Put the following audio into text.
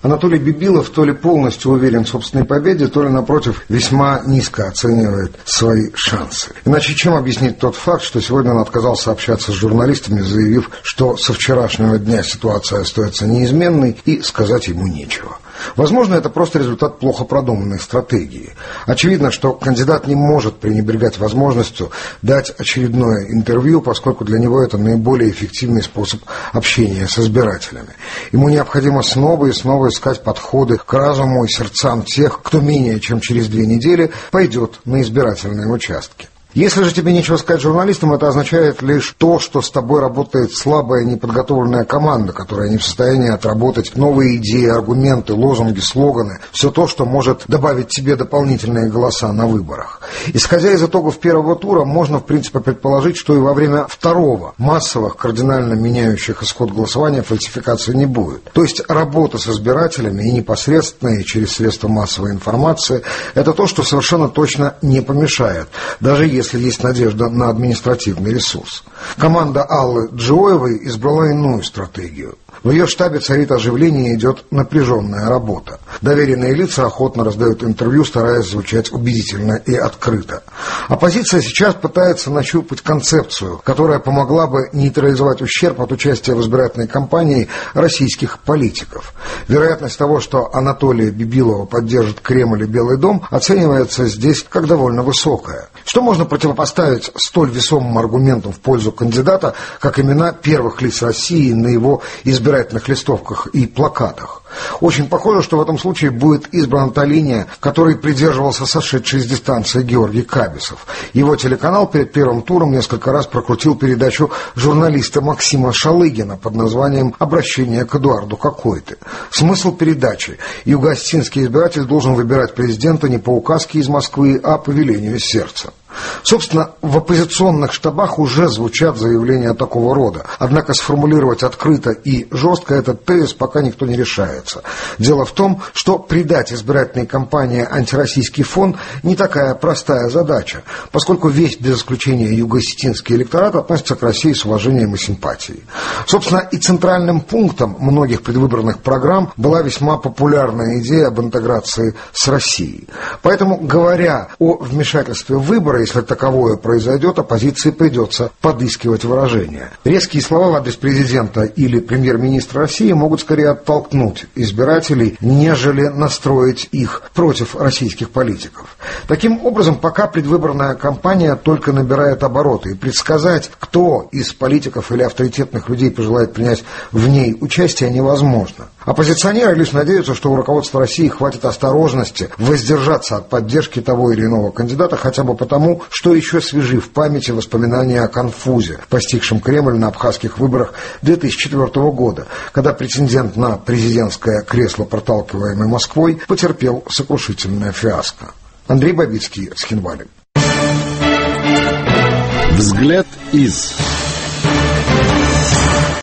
Анатолий Бибилов то ли полностью уверен в собственной победе, то ли, напротив, весьма низко оценивает свои шансы. Иначе чем объяснить тот факт, что сегодня он отказался общаться с журналистами, заявив, что со вчерашнего дня ситуация остается неизменной и сказать ему нечего. Возможно, это просто результат плохо продуманной стратегии. Очевидно, что кандидат не может пренебрегать возможностью дать очередное интервью, поскольку для него это наиболее эффективный способ общения с избирателями. Ему необходимо снова и снова искать подходы к разуму и сердцам тех, кто менее чем через 2 недели пойдет на избирательные участки. Если же тебе нечего сказать журналистам, это означает лишь то, что с тобой работает слабая, неподготовленная команда, которая не в состоянии отработать новые идеи, аргументы, лозунги, слоганы, все то, что может добавить тебе дополнительные голоса на выборах. Исходя из итогов первого тура, можно, в принципе, предположить, что и во время второго массовых, кардинально меняющих исход голосования фальсификации не будет. То есть работа с избирателями и непосредственная через средства массовой информации – это то, что совершенно точно не помешает, даже если есть надежда на административный ресурс. Команда Аллы Джиоевой избрала иную стратегию. В ее штабе царит оживление и идет напряженная работа. Доверенные лица охотно раздают интервью, стараясь звучать убедительно и открыто. Оппозиция сейчас пытается нащупать концепцию, которая помогла бы нейтрализовать ущерб от участия в избирательной кампании российских политиков. Вероятность того, что Анатолия Бибилова поддержит Кремль и Белый дом, оценивается здесь как довольно высокая. Что можно противопоставить столь весомым аргументам в пользу кандидата, как имена первых лиц России на его избирательных листовках и плакатах? Очень похоже, что в этом случае будет избрана та линия, которой придерживался сошедший с дистанции Георгий Кабисов. Его телеканал перед первым туром несколько раз прокрутил передачу журналиста Максима Шалыгина под названием «Обращение к Эдуарду Какой-то». Смысл передачи: юго-осетинский избиратель должен выбирать президента не по указке из Москвы, а по велению сердца. Собственно, в оппозиционных штабах уже звучат заявления такого рода. Однако сформулировать открыто и жестко этот тезис пока никто не решается. Дело в том, что придать избирательной кампании антироссийский фон не такая простая задача, поскольку весь, без исключения юго-осетинский электорат, относится к России с уважением и симпатией. Собственно, и центральным пунктом многих предвыборных программ была весьма популярная идея об интеграции с Россией. Поэтому, говоря о вмешательстве в выборы, если таковое произойдет, оппозиции придется подыскивать выражения. Резкие слова в адрес президента или премьер-министра России могут скорее оттолкнуть избирателей, нежели настроить их против российских политиков. Таким образом, пока предвыборная кампания только набирает обороты, и предсказать, кто из политиков или авторитетных людей пожелает принять в ней участие, невозможно. Оппозиционеры лишь надеются, что у руководства России хватит осторожности воздержаться от поддержки того или иного кандидата, хотя бы потому, что еще свежи в памяти воспоминания о конфузе, постигшем Кремль на абхазских выборах 2004 года, когда претендент на президентское кресло, проталкиваемый Москвой, потерпел сокрушительное фиаско. Андрей Бабицкий, Схинвали. Взгляд из...